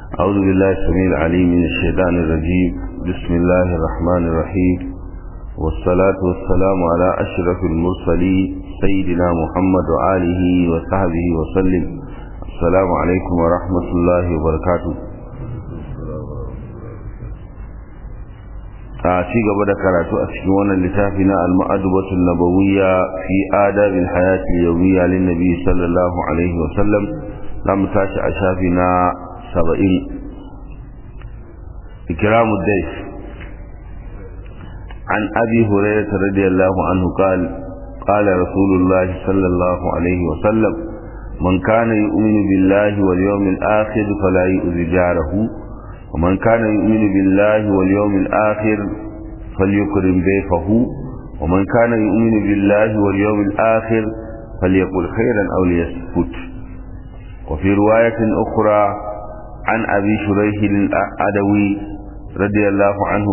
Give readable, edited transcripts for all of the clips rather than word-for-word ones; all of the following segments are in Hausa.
أعوذ بالله السميع العليم من الشيطان الرجيم. بسم الله الرحمن الرحيم، والصلاة والسلام على أشرف المرسلين سيدنا محمد وآله وصحبه وسلم. السلام عليكم ورحمة الله وبركاته. ci gaba da karatu a cikin wannan littafi na al-ma'adubatu an-nabawiyya fi adab al-hayat al-yawmiyya lin-nabi sallallahu alaihi wa sallam. zamu tashi a shafi na 70. ikramu dayf. an abi hurairah radiyallahu anhu qala rasulullah sallallahu alaihi wa sallam man kana yu'minu billahi wal yawmil akhir fala yu'zi jarahu ومن كان يؤمن بالله واليوم الآخر فليكرم ضيفه ومن كان يؤمن بالله واليوم الآخر فليقل خيرا أو ليسكت. وفي رواية أخرى عن أبي شريح العدوي رضي الله عنه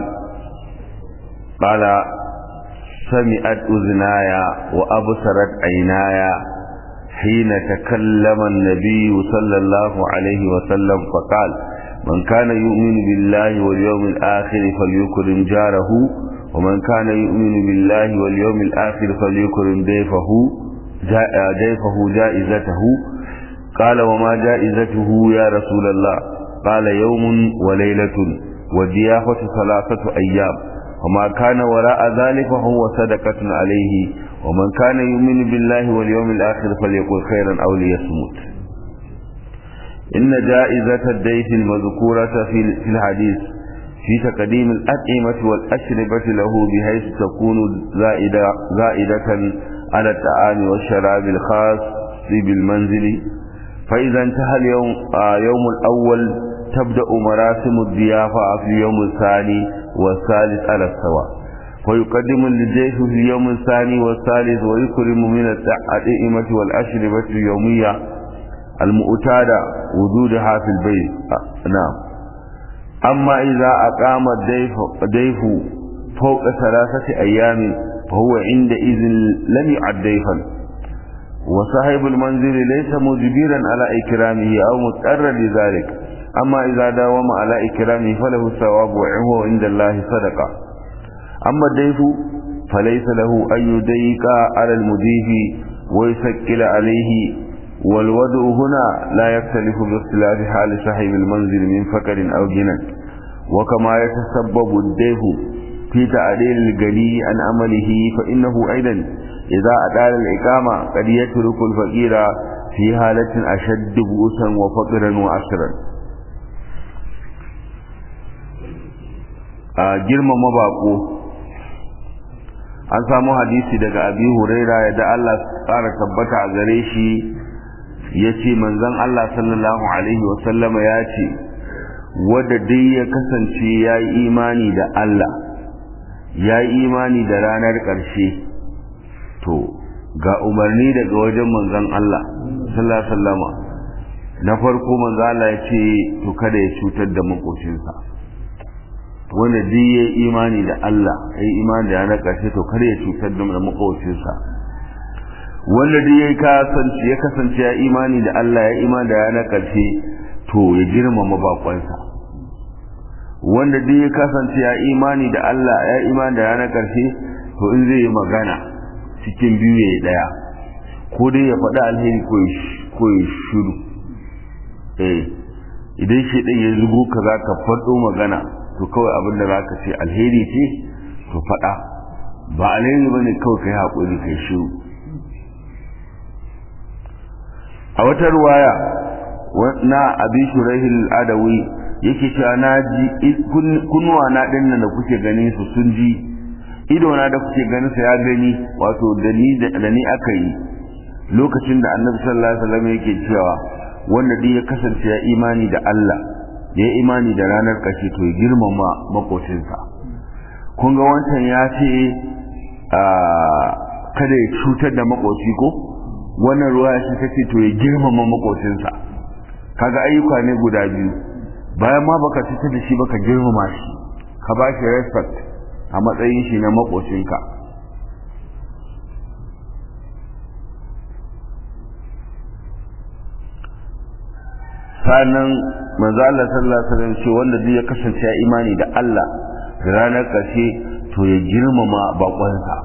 قال سمعت أذناي وأبصرت عيناي حين تكلم النبي صلى الله عليه وسلم فقال من كان يؤمن بالله واليوم الآخر فليكرم جاره ومن كان يؤمن بالله واليوم الآخر فليكرم ضيفه جائزته. قال وما جائزته يا رسول الله؟ قال يوم وليلة والضيافة 3 أيام وما كان وراء ذلك فهو صدقة عليه ومن كان يؤمن بالله واليوم الآخر فليقل خيرا أو ليصمت. إن جائزة الضيف المذكورة في الحديث في تقديم الأطعمة والأشربة له بحيث تكون زائدة على الطعام والشراب الخاص بالمنزل. فإذا انتهى يوم الأول تبدأ مراسم الضيافة في اليوم الثاني والثالث على السواء، ويقدم للضيف في اليوم الثاني والثالث ويكرم من الأطعمة والأشربة اليومية المعتادة وجودها في البيت. نعم. أما إذا أقام الضيف فوق 3 أيام فهو عندئذ لم يعد ضيفا، وصاحب المنزل ليس مجبرا على إكرامه أو مضطرا لذلك. أما إذا داوم على إكرامه فله الثواب وهو عند الله صدقة. أما الضيف فليس له أن يضيق على المضيف ويثقل عليه، والوضع هنا لا يختلف باختلاف حال صاحب المنزل من فقر أو غنى. وكما يتسبب الضيف في تعديل الغني عن عمله فإنه أيضا إذا أطال الإقامة قد يترك الفقير في حالة أشد بؤسا وفقرا وأسرا. girma mabako. an samu hadisi daga Abi Huraira yadda Allah ƙara tabbata a gare shi yace manzon Allah sallallahu alaihi wasallama yace wanda dai ya kasance yayi imani da Allah yayi imani da ranar ƙarshe to ga umarni daga wajen manzon Allah sallallahu alaihi wasallama. na farko manzon Allah yace to kada ya cutar da makocinsa. wanda dai yayi imani da Allah yayi imani da ranar ƙarshe to kada ya cutar da makocinsa. wanda dai ya kasance ya imani da Allah ya imani da ranar ƙarshe to ya girmama bakonsa. wanda dai ya kasance ya imani da Allah ya imani da ranar ƙarshe to in zai yi magana cikin biyu ya yi ɗaya, ko dai ya faɗi alheri ko ya shiru. idan shi ɗan ya zugo ka za ka faɗo magana to kawai abin da za ka ce alheri ce to faɗa, ba alheri ba ne kawai ka yi haƙuri ka yi shiru. a wata ruwaya na Abi Shuraih al-Adawi yake cewa na ji kunnuwa na dinnan da kuke ganin su sun ji, ido na da kuke ganin sa ya gani, wato da ni aka yi lokacin da Annabi sallallahu alaihi wasallam yake cewa wanda dai ya kasance ya imani da Allah ya imani da ranar ƙarshe to ya girmama makocinsa. kun ga wancan ya ce kada ya cutar da makoci ko wannan ruwa shi take to ya girmama makocinsa. kaga ayyuka ne guda biyu, bayan ma baka cutar da shi baka girmama shi, ka ba shi respect a matsayin shi na makocinka. sanan manzo Allah sallallahu alaihi wasallam ce wanda duk ya kasance ya imani da Allah da ranar ƙarshe to ya girmama bakonsa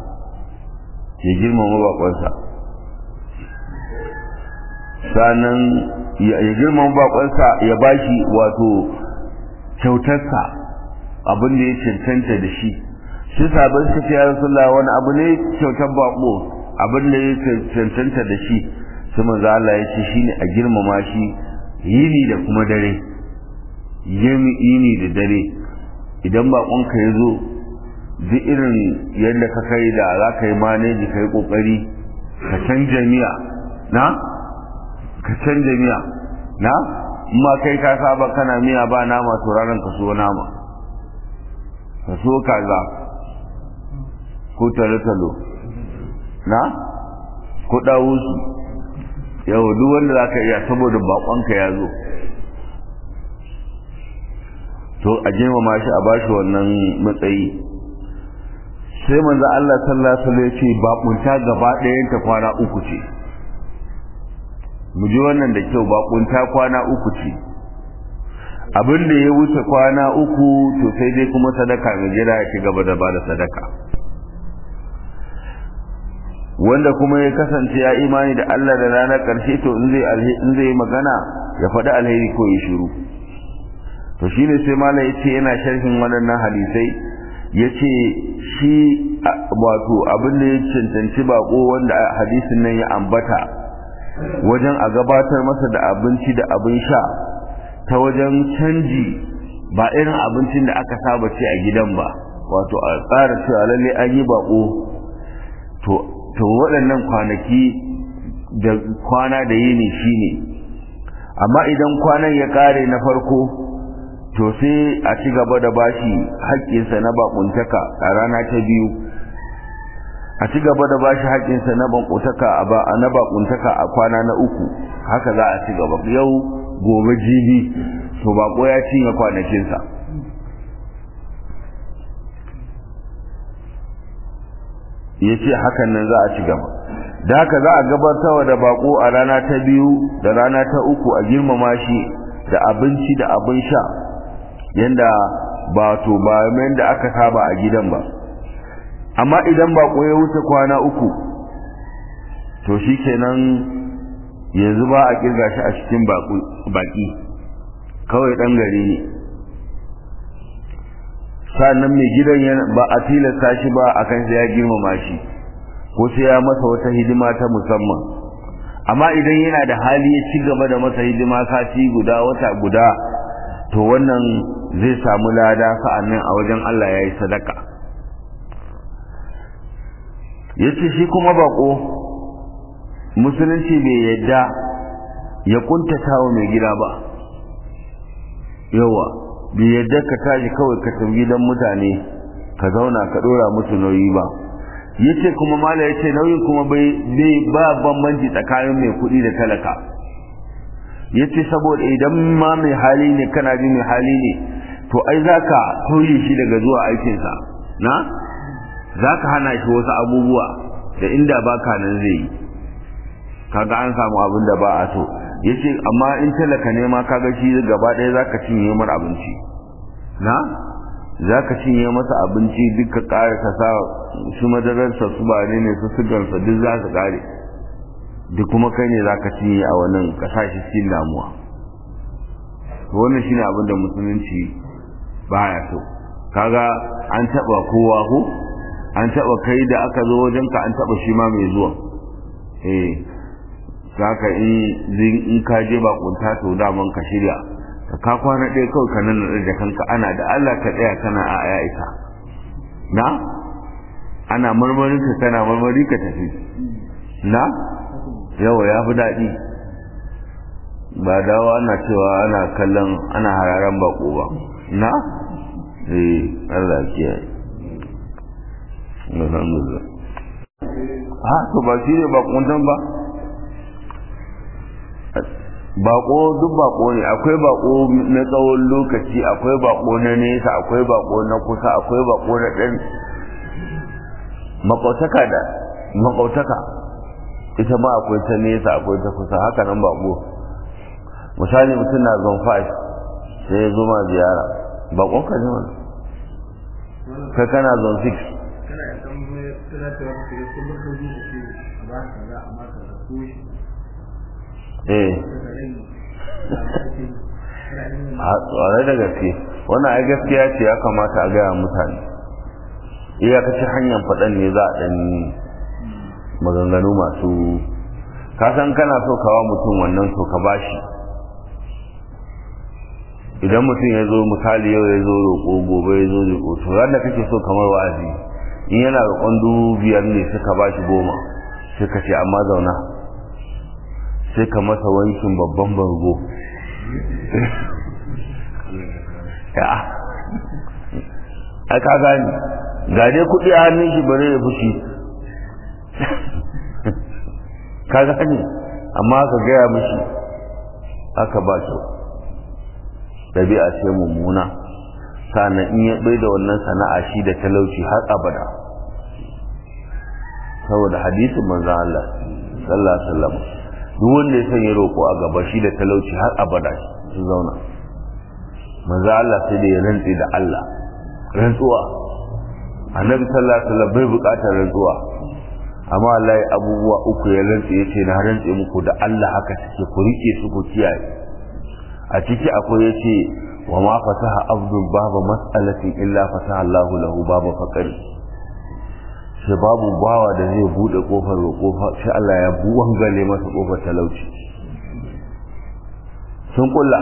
sanan ya girmama bakonsa ya bashi wato kyautarsa abin da ya cancanta da shi sabon shi ya Rasulullah wani abu ne kyautar bako abin da ya cancanta da shi sai manzo Allah ya ce shine a girmama shi yini da kuma dare yini da dare idan bakonka ya zo duk irin yadda ka kai da za ka yi maneji ka yi kokari ka canja miya na ma kai ka saba kana miya ba nama to ranar ka so nama ka so kaza ko talo na ko dawusu yau duk wanda za ka iya saboda bakonka ya zo to a girmama shi a bashi wannan matsayi sai manzo Allah sallallahu alaihi wasallam ya ce bakunta gaba ɗayan ta kwana uku ce mu ji wannan da kyau bakunta kwana uku ce abin da ya wuce kwana uku to sai dai kuma sadaka mai jira ya ci gaba da bada sadaka wanda kuma ya kasance ya imani da Allah da ranar ƙarshe to in zai magana ya faɗi alheri ko ya shiru to shine sai malai yace yana sharhin waɗannan hadisai yace shi wato abin da ya cancanci bako wanda hadisin nan ya ambata wajen a gabatar masa da abinci da abin sha ta wajen canji ba irin abincin da aka saba ce a gidan ba wato a tsara cewa lalle an yi bako to waɗannan kwanaki da kwana da yini shine amma idan kwanan ya kare na farko to sai a ci gaba da bashi haƙƙinsa na bakuntaka a rana ta biyu a ci gaba da bashi haƙƙinsa na bakuntaka a kwana na uku haka za a ci gaba yau gobe jibi to bako ya cinye kwanakinsa ya ce hakan nan za a ci gaba da haka za a gabatarwa da bako a rana ta biyu da rana ta uku a girmama shi da abinci da abin sha yanda ba da aka saba a gidan ba amma idan bako ya wuce kwana uku to shikenan yanzu ba a kirga shi a cikin baki kawai dan gari ne sannan mai gidan ba a tilasta shi ba akan sai ya girmama shi ko sai ya masa wata hidima ta musamman amma idan yana da hali ya ci gaba da masa hidima sati guda wata guda to wannan zai samu lada sa'annan a wajen Allah yayi sadaka yace shi kuma bako musulunci bai yadda ya kuntata wa mai gida ba yawa bai yadda ka tashi kawai ka tafi gidan mutane ka zauna ka dora musu nauyi ba yace kuma mala yace nauyin kuma bai ba bambanci tsakanin mai kuɗi da talaka yace saboda idan ma mai hali ne kana ji mai hali ne to ai zaka tauye shi daga zuwa aikin sa na zaka hana shi wasu abubuwa da inda baka nan zai yi kaga an samu abin da ba a so yace amma in talaka ne ma kaga shi gaba ɗaya zaka cinye mar abinci na zaka cinye masa abinci duka ƙara ka sa su madararsa su ba ne su sigarsa duk za su ƙare duk kuma kai ne zaka cinye a wannan kasashe cikin damuwa wannan shine abin da musulunci baya so kaga an taba kowa ko an taba kai da aka zo wajen ka an taba shi ma mai zuwa saka in ka je ba kunta to daman ka shirya ka kwana ɗaya kawai ka nan da kanka ana da Allah ka tsaya kana a ya isa na ana marmarin ka kana marmari ka tafi na yawa ya fi daɗi ba dawa ana cewa ana kallon ana hararen bako ba na Allah kiyaye alhamdulillah to ba shi ne bakuntan ba bako duk bako ne akwai bako na tsawon lokaci akwai bako na nesa akwai bako na kusa akwai bako na ɗan makautaka ita ma akwai ta nesa akwai ta kusa haka nan bako misali mutum na zone 5 sai ya zo ma ziyara ba ƙonka ne wani kai kana zone 6 a tsare da gaske wannan ai gaskiya ce ya kamata a gaya mutane iyakacin hanyar faɗan ne za a ɗan maganganu masu kasan kana so kawo mutum wannan so ka bashi idan mutum ya zo misali yau ya zo roƙo gobe ya zo roƙo to ran da kake so kamar wa'azi in yana roƙon 5,000 ne suka bashi 10 sai ka ce amma zauna sai ka masa wankin babban bargo ya ai ka gani ga dai kuɗi a hannun shi bare ya fushi ka gani amma ka gaya mishi aka ba shi ɗabi'a ce mummuna sannan in ya bai da wannan sana'a shi da talauci har abada saboda hadisin manzon Allah sallallahu alaihi wasallam duk wanda ya sanya roƙo a gaba shi da talauci har abada su zauna manzon Allah sai da ya rantsi da Allah rantsuwa annabi sallallahu alaihi wasallam bai buƙatar rantsuwa amma wallahi abubuwa uku ya rantsi yace na rantsi muku da Allah haka take ku rike su ku kiyaye a ciki akwai yace wa ma fataha abdul baba mas'alatin illa fataha Allahu lahu baba faqari sai babu bawa da zai bude kofar roƙo sai Allah ya buwangale masa kofar talauci sun kulla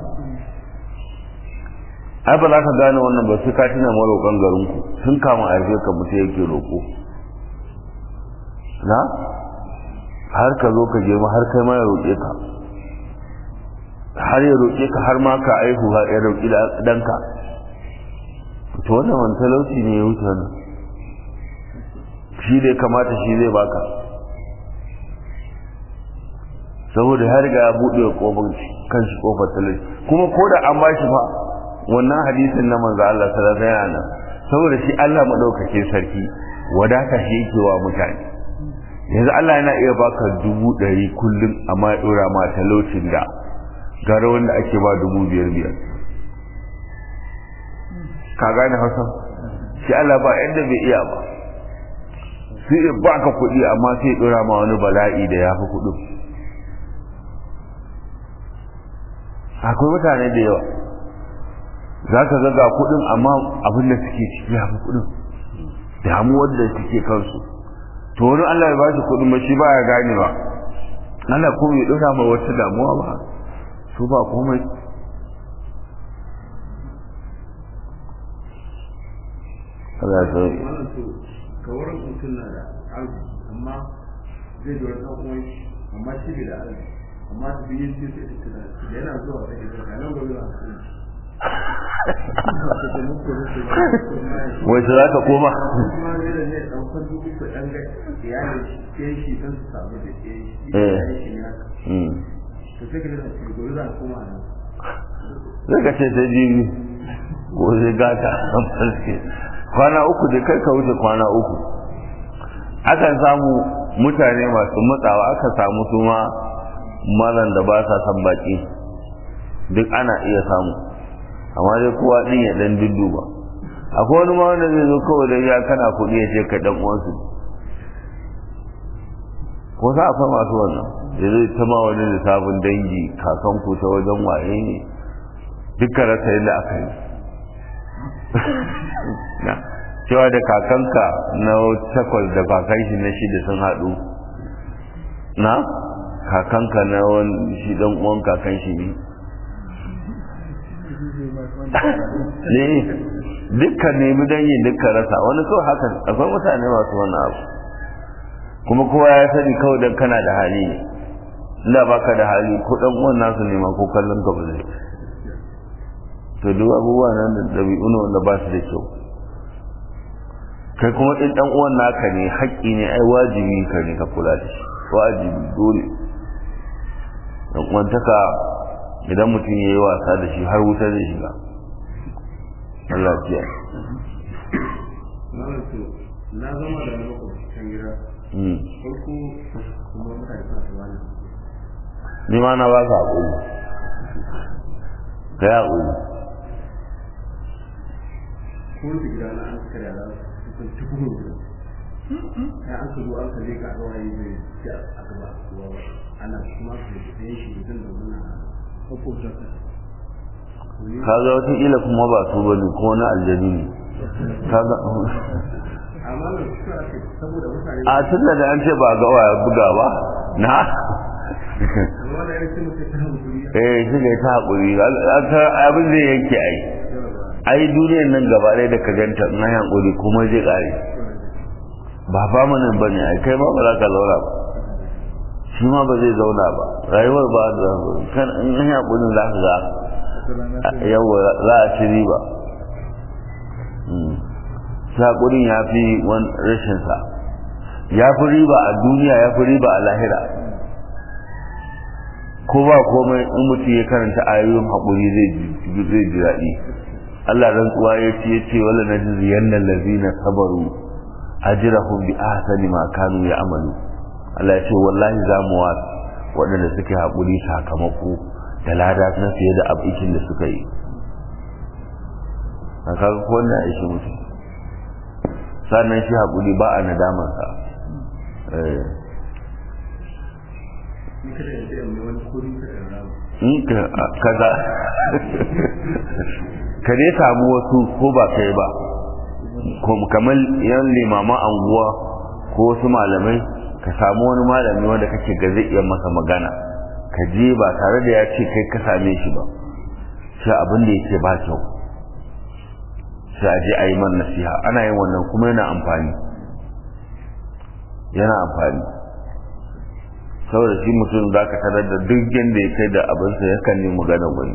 ai ba za ka gane wannan ba sai ka tuna maroƙan garinku sun kama a ka mutu yake roƙo na har ka zo ka je ma har kai ma ya roƙe ka har ya roƙe ka har ma ka aihu har ya roƙi ɗanka to wannan wani talauci ne ya wuce wannan shi dai kamata shi zai baka saboda har ga ya buɗe kofar kan shi kofar talauci kuma ko da an bashi fa wannan hadisin na manzo Allah sallallahu alaihi wasallam saboda shi Allah madaukake sarki wadata shi yake wa mutane yanzu Allah yana iya baka 100 kullum amma ya dora ma talaucin da gara wanda ake ba 5,000 ka gane Hausa shi Allah ba yadda bai iya ba sai baka kuɗi amma sai dora ma wani bala'i da yafi kuɗin akwai mutane da yawa za ka ga kuɗin amma abin da suke ciki yafi kuɗin damuwar da suke kansu to wani Allah ya ba shi kuɗin ba shi ba ya gane ba Allah kuma ya ɗora ma wata damuwa ba su ba komai Allah ya sauye kawarin mutum na da arziki amma zai da wani ɗan amma shi bai da arziki amma su biyu sai da yana zuwa da ke da nan gobe ba wai za ka koma zai ka ce sai jibi ko zai gata kwana uku da kai ka wuce kwana uku akan samu mutane masu matsawa aka samu su ma malan da ba sa san baki duk ana iya samu amma dai kowa din ya dan dudduba akwai wani ma wanda zai zo kawai da ya kana kuɗi ya ce ka dan uwansu ko sa akwai masu wannan da zai ta ma wani lissafin dangi kakan ku ta wajen waye ne dukkan rasa yadda aka yi cewa da kakanka na 8 da kakan shi na 6 sun haɗu na kakanka na wani shi dan uwan kakan shi ne ne dukkan nemi dangi dukkan rasa wani kawai haka akwai mutane masu wani abu kuma kowa ya sani kawai dan kana da hali ne inda baka da hali ko dan uwan nasu ne ma ko kallon ka ba zai to duk abubuwa nan da dabi'u ne wanda ba su da kyau kai kuma in dan uwan naka ne haƙƙi ne ai wajibi ka ne ka kula da shi wajibi dole dan uwantaka idan mutum ya yi wasa da shi har wuta zai shiga Allah ya na zama da makwabtan gida farko kuma mutane suna ta bani ni ma na ba ka haƙuri ka yi haƙuri ko da gida na an karya da su cikin gida sai an zo an kalle ka ga wani bai ci a gaba kuwa ana kuma su yi shi mutum da muna hukunta kaga wata ila kuma ba su bane ko na aljani ne kaga amma ne saboda mutane a tunda da an ce ba ga waya buga ba na shi ne ta haƙuri abin zai yanke ai duniyar nan gaba ɗaya da ka ganta na haƙuri kuma zai ƙare ba famanin ba ne ai kai ma ba za ka zauna ba shi ma ba zai zauna ba rayuwar ba da kan in haƙuri za ka ga yawa za a ci riba haƙurin ya fi wani rashinsa ya fi riba a duniya ya fi riba a lahira ko ba komai in mutum ya karanta ayoyin haƙuri zai ji daɗi Allah rantsuwa ya ce wala najziyanna allazina sabaru ajrahum bi ahsani ma kanu ya'malu Allah ya ce wallahi za mu wa waɗanda suke haƙuri sakamako da lada na fiye da abikin da suka yi a kaga ko wannan ya shi mutum sannan shi haƙuri ba a nadamansa kaza ka dai samu wasu ko ba kai ba kamar yan limaman anguwa ko wasu malamai ka samu wani malami wanda kake ga zai iya masa magana ka je ba tare da ya ce kai ka same shi ba sai abin da yake ba kyau sai a je a yi man nasiha ana yin wannan kuma yana amfani saboda shi mutum za ka tarar da duk yadda ya kai da abinsa yakan ne magana wani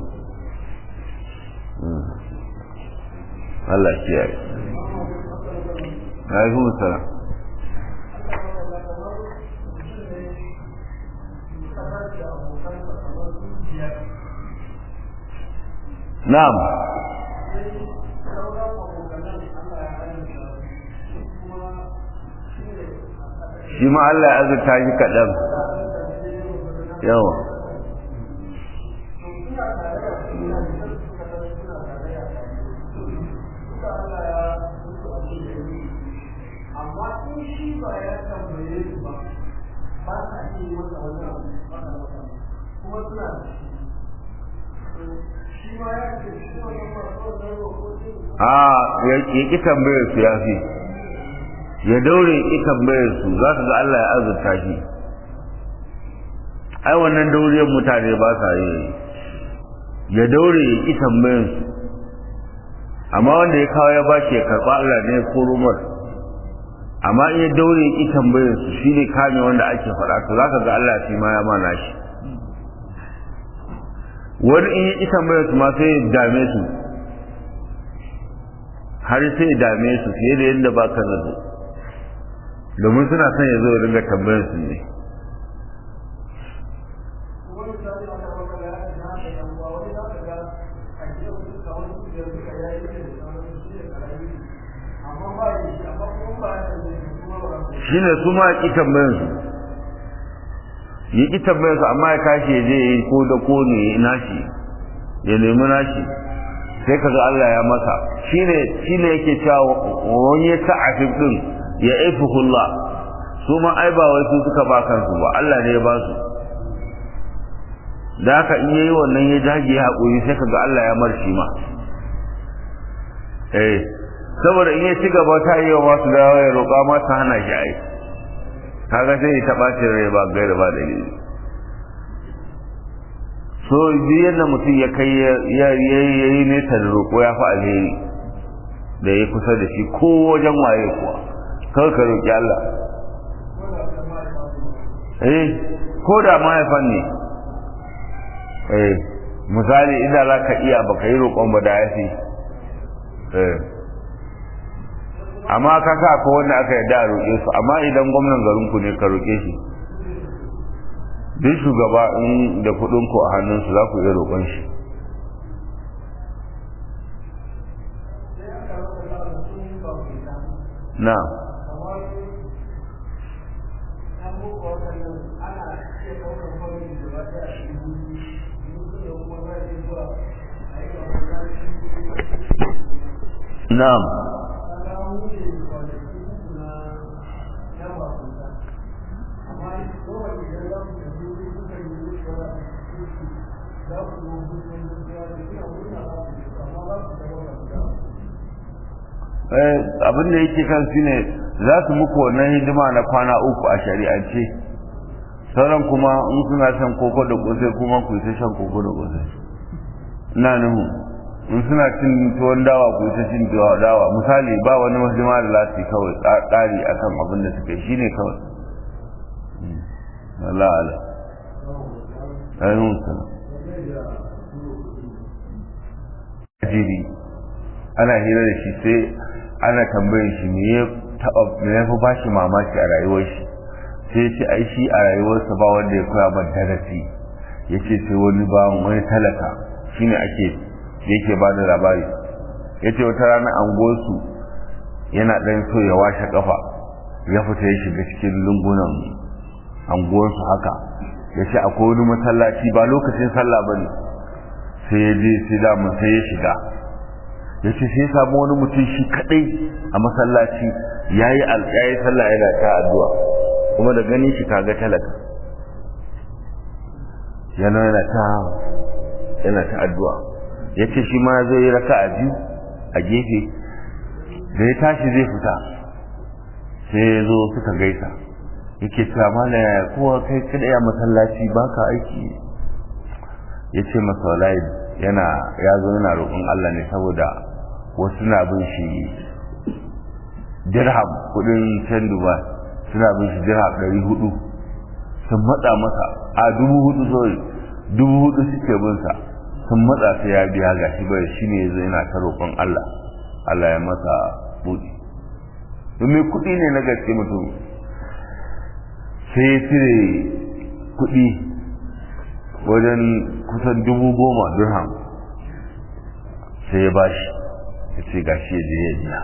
Allah kiyaye ya yi musara na'am shi ma Allah ya azurta shi kaɗan yawa ya ƙi tambayar su ya fi ya daure ya ƙi tambayar su za su ga Allah ya azurta shi ai wannan dauriyar mutane ba sa yi ya daure ya ƙi tambayar su amma wanda ya kawo ya ba shi ya karɓa Allah ne ko rumar amma in ya daure ya ƙi tambayar su shi ne kame wanda ake faɗa to za ka ga Allah shi ma ya mana shi wani in ya ƙi tambayar su ma sai ya dame su har sai ya dame su fiye da yadda ba ka zato domin suna son ya zo ya ringa tambayar su ne shi ne su ma ya ƙi tambayar su ya ƙi tambayar su amma ya tashi ya je ya yi ko da ko ne ya nashi ya nemi nashi sai kaga Allah ya masa shine yake cewa wani ya ta'afif din ya aifuhullah su ma ai ba wai su suka ba kansu ba Allah ne ya ba su da haka in yayi wannan ya jage ya haƙuri sai kaga Allah ya marshi ma saboda in ya ci gaba ta yi wa masu dawo ya roƙa ma ta hana shi ai kaga sai ya taɓa shi rai ba gaira ba da gidi so duk yadda mutum ya kai ya yi nesa da roƙo ya fi alheri da ya kusa da shi ko wajen waye kuwa kawai ka roƙi Allah ko da mahaifan ne misali idan za ka iya ba ka yi roƙon ba da ya fi amma ka sa ko wanda aka yarda a roƙe su amma idan gwamnan garinku ne ka roƙe shi duk shugaba in da kuɗinku a hannunsu za ku iya roƙon shi na na'am abin da yake kan su ne za su muku wannan hidima na kwana uku a shari'ance, sauran kuma in suna shan koko da kosai kuma ku ta shan koko da kosai. Ina nuhu in suna cin tuwon dawa ku ta cin tuwon dawa, misali ba wani hidima da za su yi kawai tsari akan abin da suka yi shine kawai. Allah Allah. Ayyun salam. Jiri ana hira da shi sai ana tambayar shi me ya fi ba shi mamaki a rayuwar shi, sai ya ce ai shi a rayuwarsa ba wanda ya koya man darasi, ya ce sai wani talaka shine yake ba da labari, ya ce wata rana anguwarsu yana ɗan so ya washe kafa, ya fita ya shiga cikin lungunan anguwarsu haka, ya ce akwai wani masallaci ba lokacin sallah ba ne, sai ya je sai damun sai ya shiga, ya ce sai ya samu wani mutum shi kadai a masallaci ya yi sallah yana ta addu'a, kuma da ganin shi kaga talaka yana ta addu'a, ya ce shi ma zai yi raka'a biyu a gefe, da ya tashi zai fita sai ya zo suka gaisa, yake cewa mana ya kowa kai kadai a masallaci baka aiki, ya ce masa wallahi ya zo yana roƙon Allah ne saboda wasu na bin shi dirham kudin can Dubai, suna bin shi dirham 400 sun matsa masa a 4,000 suke bin sa, sun matsa sai ya biya gashi bai shine yazo yana ta roƙon Allah ya masa buɗi. Domin kuɗi ne na gaske mutum, sai ya cire kuɗi wajen kusan 10,000 dirham sai ya bashi, ya ce gashi ya je ya biya.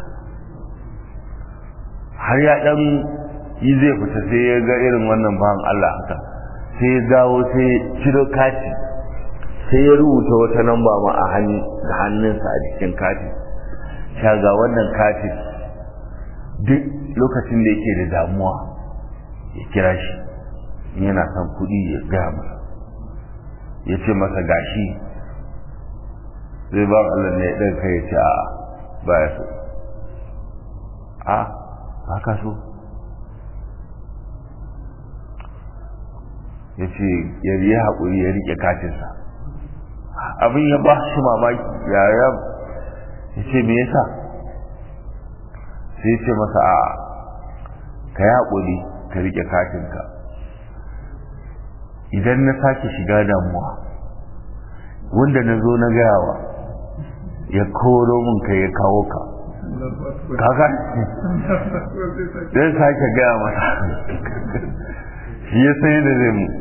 Har ya dan yi zai fita sai ya ga irin wannan bahan Allah haka, sai ya dawo sai ya ciro kati, sai ya rubuta wata namba ma a hannunsa a jikin kati, ga wannan kati duk lokacin da yake da damuwa ya kira shi, yana son kuɗi ya gaya masa, ya ce masa gashi, zai ba Allah ne ya ɗan kai ya ce a ba ya so, ba ka so, ya ce ya yi haƙuri ya riƙe katinsa. Abin ya ba shi mamaki, ya ce me yasa, sai ce masa ka yi haƙuri ka riƙe katinka, idan na sake shiga damuwa wanda na zo na gayawa ya koro mun ka ya kawo ka kaga dan sake gaya masa shi ya sai da zai mu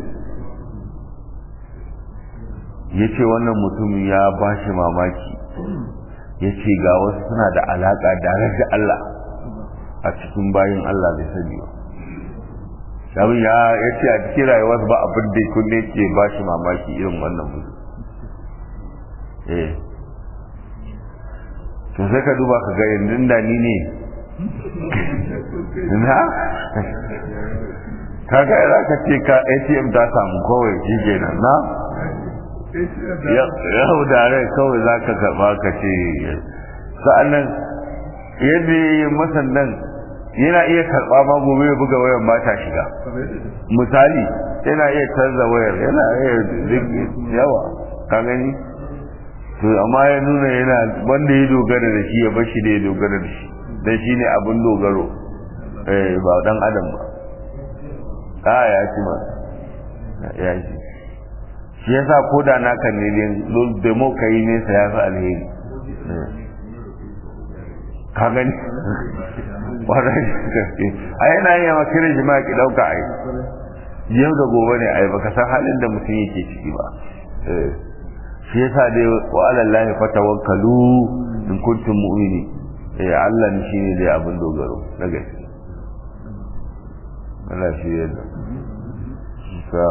ya ce wannan mutum ya ba shi mamaki, ya ce ga wasu suna da alaƙa da Allah a cikin bayin Allah bai sani ba. Sabon ya ce a cikin rayuwarsa ba abin da kunne ke ba shi mamaki irin wannan mutum. To sai ka duba ka ga yanzu da ni ne na kaga za ka ce ka ATM ta samu kawai shi kenan na yau da rai kawai za ka karɓa ka ce sa'annan yadda ya yi masannan yana iya karɓa ma gobe ya buga wayar ba ta shiga misali yana iya canza wayar yana iya yawa ka gani to amma ya nuna yana wanda ya dogara da shi ya bar shi da ya dogara da shi dan shi ne abin dogaro ba dan adam ba ya ci ma ya ci shi yasa ko da naka ne da mu kai ne sa ya fi alheri ka gani wannan gaske a yana yin makirin jima'a ki dauka ai yau da gobe ne ai baka san halin da mutum yake ciki ba shi yasa dai wa alallahi fatawakkalu in kuntum mu'minin Allah ne shine dai abin dogaro na gaske Allah shi ya da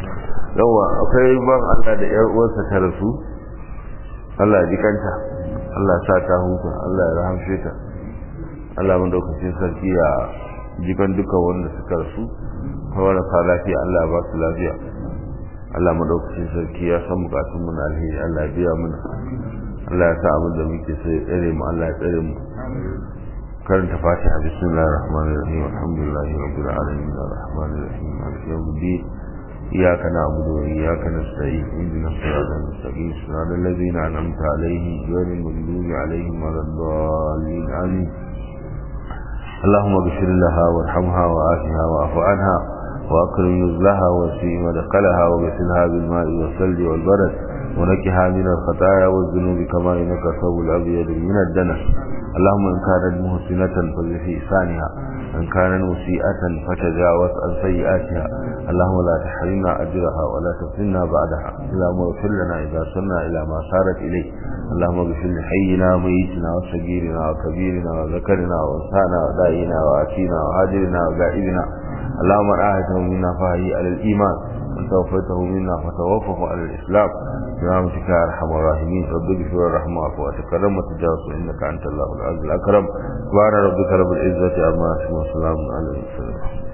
yawa akwai ban Allah da ƴar uwarsa ta rasu Allah ji kanta Allah ya sa ta huta, Allah ya rahamshe ta, Allah madaukakin sarki ya jikan duka wanda suka rasu, kawai sa lafiya Allah ya ba su lafiya. Allah madaukakin sarki ya san bukatun mu na alheri, Allah ya biya mana, Allah ya sa abin da muke so ya tsare mu, Allah ya tsare mu. karanta Fatiha. Bismillahir rahmanir rahim, alhamdulillahi rabbil alamin, arrahmanir rahim, maliki yawmiddin, iyyaka na'budu wa iyyaka nasta'in, ihdinas siratal mustaqim, siratal ladzina an'amta alaihim ghayril maghdubi alaihim waladdallin, amin. اللهم اغفر لها وارحمها وعافها واعف عنها واكرم نزلها وسع مدخلها وغسلها بالماء والثلج والبرد ونكها من الخطايا والذنوب كما ينقى الثوب الابيض من الدنس. اللهم ان كانت محسنة فزد في إحسانها، ان كانت مسيئة فتجاوز عن سيئاتها. اللهم لا تحرمنا اجرها ولا تفتنا بعدها. اللهم اغفر لنا اذا صرنا الى ما صارت اليه. اللهم اغفر لحينا وميتنا وصغيرنا وكبيرنا وذكرنا وانثانا ودائنا واتينا وهاجرنا وغائبنا. اللهم اعهده منا فهي على الايمان، وتوفيته منا فتوفه على الاسلام، برحمتك يا ارحم الراحمين. رب اغفر وارحم واعف وتكرم وتجاوز انك انت الله العز الاكرم. سبحان ربك رب العزة عما يصفون وسلام على المرسلين.